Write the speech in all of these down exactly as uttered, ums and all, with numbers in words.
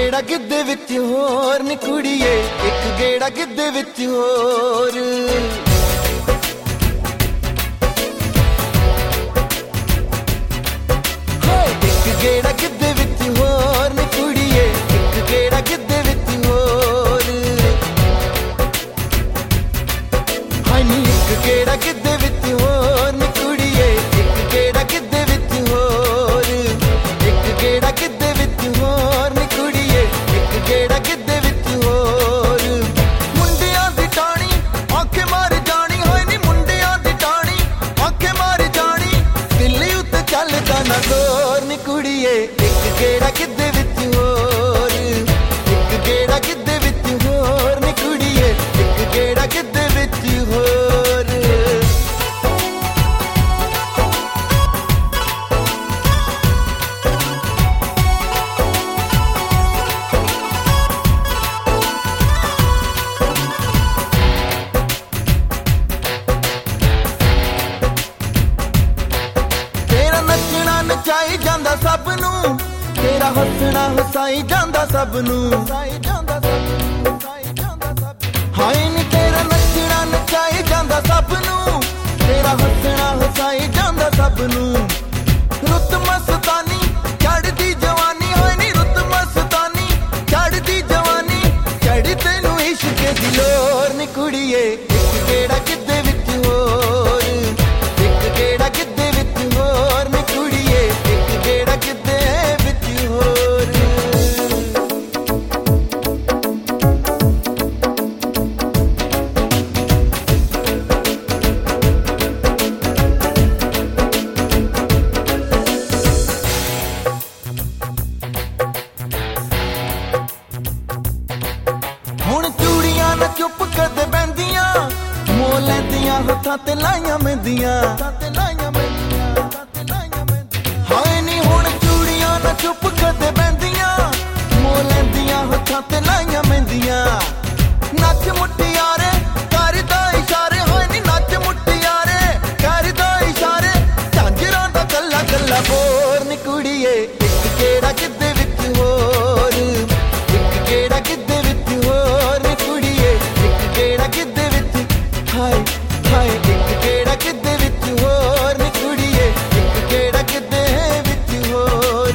ਗੇੜਾ ਗਿੱਧੇ ਵਿੱਚ ਹੋਰ ਨੀ ਕੁੜੀਏ, ਇੱਕ ਗੇੜਾ ਗਿੱਧੇ ਵਿੱਚ ਹੋਰ। ਇੱਕ ਗੇੜਾ ਗਿੱਧੇ ਵਿੱਚ ਹੋਰ ਨੀ ਕੁੜੀਏ, ਇੱਕ ਗੇੜਾ ਗਿੱਧੇ ਵਿੱਚ ਹੋਰ। ਹਾਏ ਨੀ ਇੱਕ ਗੇੜਾ ਗਿੱਧੇ ਵਿੱਚ ਹੋਰ ਨੀ ਕੁੜੀਏ, ਇੱਕ ਗੇੜਾ ਗਿੱਧੇ ਵਿੱਚ ਹੋਰ। ਇੱਕ ਗੇੜਾ ਗਿੱਧੇ ਵਿੱਚ ਹੋਰ ਨੀ ਕੁੜੀਏ, ਇੱਕ ਗੇੜਾ ਗਿੱਧੇ ਵਿੱਚ ਹੋਰ। ਮੁੰਡਿਆਂ ਦੀ ਟਾਣੀ ਆਖੇ ਮਾਰ ਜਾਣੀ, ਹੋਏ ਨੀ ਮੁੰਡਿਆਂ ਦੀ ਟਾਣੀ ਆਖੇ ਮਾਰ ਜਾਣੀ। ਦਿੱਲੀ ਉੱਤੇ ਚੱਲਦਾ ਨਾ ਜ਼ੋਰ ਨੀ ਕੁੜੀਏ, ਇੱਕ ਗੇੜਾ ਗਿੱਧੇ ਵਿੱਚ ਹੋਰ। ਇੱਕ ਗੇੜਾ ਗਿੱਧੇ ਵਿੱਚ ਹੋਰ ਨੀ ਕੁੜੀਏ, ਇੱਕ ਗੇੜਾ ਗਿੱਧੇ ਵਿੱਚ ਹੋਰ। ਤੇਰਾ ਨੱਚਣਾ ਨਚਾਈ ਜਾਂਦਾ ਸਭ ਨੂੰ, ਤੇਰਾ ਹੱਸਣਾ ਹਸਾਈ ਜਾਂਦਾ ਸਭ ਨੂੰ। ਹਾਏ ਨੀ ਤੇਰਾ ਨੱਚਣਾ ਨਚਾਈ ਜਾਂਦਾ ਸਭ ਨੂੰ, ਤੇਰਾ ਹੱਸਣਾ ਹਸਾਈ ਜਾਂਦਾ ਸਭ ਨੂੰ। ਰੁੱਤ ਮਸਤਾਨੀ ਚੜ੍ਹਦੀ ਜਵਾਨੀ, ਹੋਏ ਨੀ ਰੁੱਤ ਮਸਤਾਨੀ ਚੜ੍ਹਦੀ ਜਵਾਨੀ। ਚੜ੍ਹੀ ਤੈਨੂੰ ਇਸ਼ਕ ਦੀ ਲੋਰ ਨੀ ਕੁੜੀਏ, ਇੱਕ ਗੇੜਾ ਗਿੱਧੇ ਵਿੱਚ ਹੋਰ। ਇੱਕ ਗੇੜਾ ਗਿੱਧੇ ਵਿੱਚ ਹੋਰ ਨੀ ਕੁੜੀਏ, ਇੱਕ ਗੇੜਾ ਗਿੱਧੇ ਵਿੱਚ ਹੋਰ। ਹੁਣ ਚੂੜੀਆਂ ਨਾ ਚੁੱਪ ਕਰਦੇ ਬੈਂਦੀਆਂ, ਮੋਹ ਲੈਂਦੀਆਂ ਹੱਥਾਂ ਤੇ ਲਾਈਆਂ ਮਹਿੰਦੀਆਂ। ਹਾਏ ਨੀ ਹੁਣ ਚੂੜੀਆਂ ਨਾ ਚੁੱਪ ਕਰਦੇ ਬੈਂਦੀਆਂ, ਮੋਹ ਲੈਂਦੀਆਂ ਹੱਥਾਂ ਤੇ ਲਾਈਆਂ ਮਹਿੰਦੀਆਂ। ਨੱਚ ਮੁਟਿਆਰੇ ਕਰਦਾ ਇਸ਼ਾਰੇ, ਹੋਏ ਨੀ ਨੱਚ ਮੁਟਿਆਰੇ ਕਰਦਾ ਇਸ਼ਾਰੇ। ਝਾਂਜਰਾਂ ਦਾ ਕੱਲਾ ਕੱਲਾ ਬੋਰ ਨੀ ਕੁੜੀਏ, ਇੱਕ ਗੇੜਾ ਗਿੱਧੇ ਵਿੱਚ ਹੋਰ। ਇੱਕ ਗੇੜਾ ਗਿੱਧੇ ਵਿੱਚ ਹੋਰ ਨੀ ਕੁੜੀਏ, ਇੱਕ ਗੇੜਾ ਗਿੱਧੇ ਵਿੱਚ। ਹਾਏ ਹਾਏ ਇੱਕ ਗੇੜਾ ਗਿੱਧੇ ਵਿੱਚ ਹੋਰ ਨੀ ਕੁੜੀਏ, ਇੱਕ ਗੇੜਾ ਗਿੱਧੇ ਵਿੱਚ ਹੋਰ।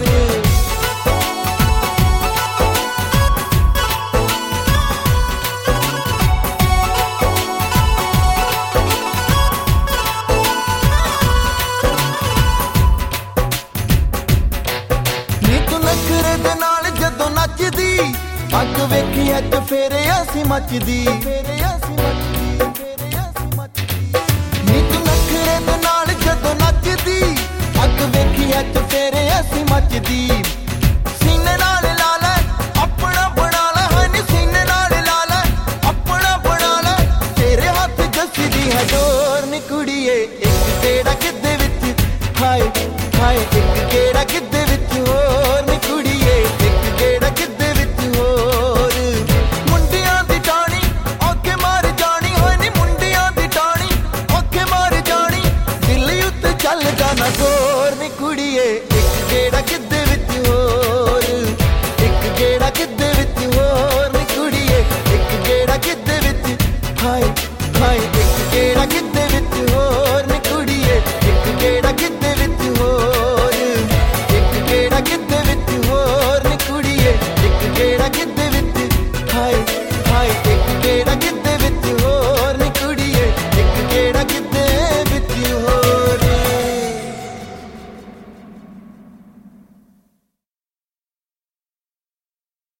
ਨੀ ਤੂੰ ਨਖਰੇ ਦੇ ਨਾਲ ਜਦੋਂ ਨੱਚਦੀ, ਅੱਗ ਵੇਖੀ ਅੱਜ ਫੇਰੇ ਅਸੀਂ ਮੱਚਦੀ। ਨੀ ਤੂੰ ਨਖਰੇ ਦੇ ਨਾਲ ਜਦੋਂ ਨੱਚਦੀ, ਅੱਗ ਵੇਖੀ ਅੱਜ ਫੇਰੇ ਅਸੀਂ ਮੱਚਦੀ।